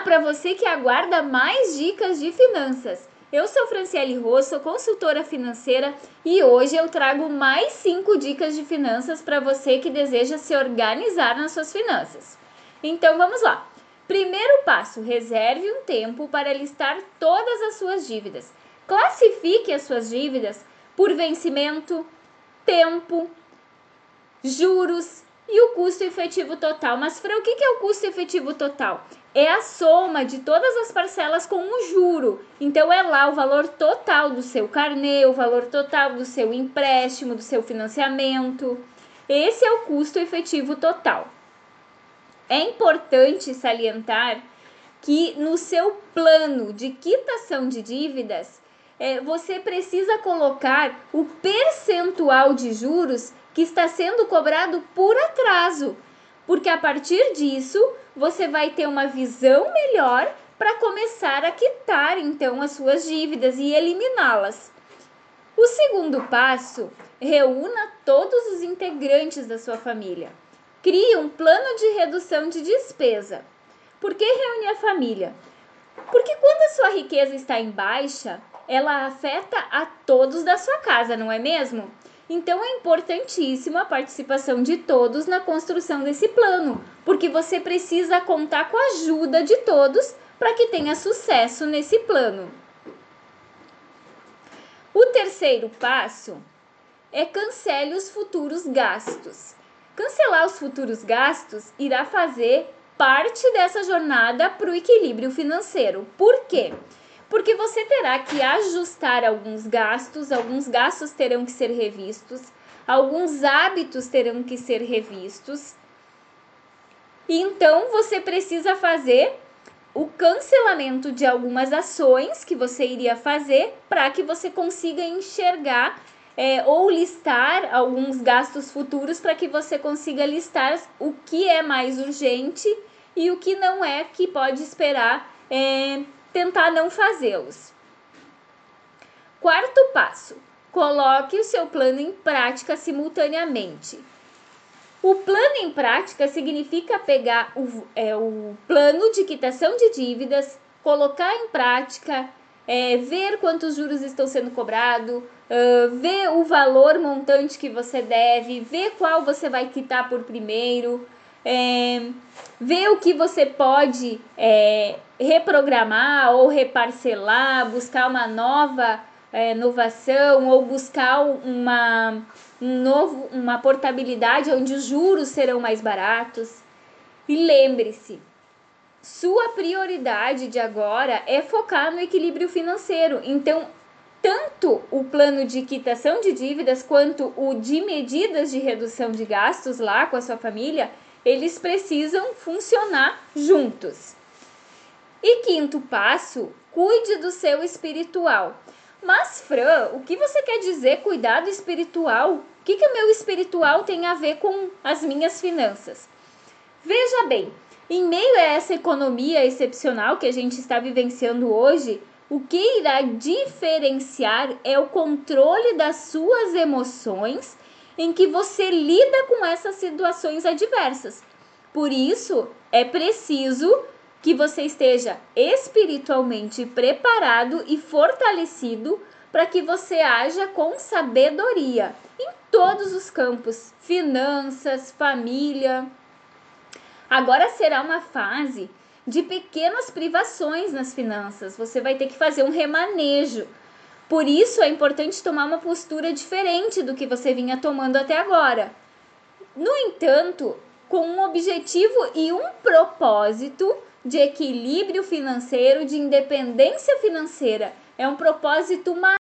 para você que aguarda mais dicas de finanças. Eu sou Franciele Rosso, sou consultora financeira e hoje eu trago mais 5 dicas de finanças para você que deseja se organizar nas suas finanças. Então vamos lá. Primeiro passo, reserve um tempo para listar todas as suas dívidas. Classifique as suas dívidas por vencimento, tempo, juros e o custo efetivo total. Mas, Fran, o que é o custo efetivo total? É a soma de todas as parcelas com o juro. Então, é lá o valor total do seu carnê, o valor total do seu empréstimo, do seu financiamento. Esse é o custo efetivo total. É importante salientar que no seu plano de quitação de dívidas, você precisa colocar o percentual de juros que está sendo cobrado por atraso, porque a partir disso você vai ter uma visão melhor para começar a quitar então as suas dívidas e eliminá-las. O segundo passo, reúna todos os integrantes da sua família. Crie um plano de redução de despesa. Por que reunir a família? Porque quando a sua riqueza está em baixa, ela afeta a todos da sua casa, não é mesmo? Então é importantíssima a participação de todos na construção desse plano, porque você precisa contar com a ajuda de todos para que tenha sucesso nesse plano. O terceiro passo é cancele os futuros gastos. Cancelar os futuros gastos irá fazer parte dessa jornada para o equilíbrio financeiro. Por quê? Porque você terá que ajustar alguns gastos terão que ser revistos, alguns hábitos terão que ser revistos. E então você precisa fazer o cancelamento de algumas ações que você iria fazer para que você consiga enxergar ou listar alguns gastos futuros para que você consiga listar o que é mais urgente e o que não é, que pode esperar, tentar não fazê-los. Quarto passo, coloque o seu plano em prática simultaneamente. O plano em prática significa pegar o plano de quitação de dívidas, colocar em prática, ver quantos juros estão sendo cobrados, ver o valor montante que você deve, ver qual você vai quitar por primeiro, ver o que você pode reprogramar ou reparcelar, buscar uma nova inovação ou buscar uma portabilidade onde os juros serão mais baratos. E lembre-se, sua prioridade de agora é focar no equilíbrio financeiro. Então, tanto o plano de quitação de dívidas quanto o de medidas de redução de gastos lá com a sua família, eles precisam funcionar juntos. E quinto passo, cuide do seu espiritual. Mas, Fran, o que você quer dizer cuidado espiritual? O que o meu espiritual tem a ver com as minhas finanças? Veja bem, em meio a essa economia excepcional que a gente está vivenciando hoje, o que irá diferenciar é o controle das suas emoções em que você lida com essas situações adversas. Por isso, é preciso que você esteja espiritualmente preparado e fortalecido para que você haja com sabedoria em todos os campos, finanças, família. Agora será uma fase de pequenas privações nas finanças, você vai ter que fazer um remanejo. Por isso é importante tomar uma postura diferente do que você vinha tomando até agora. No entanto, com um objetivo e um propósito de equilíbrio financeiro, de independência financeira. É um propósito maior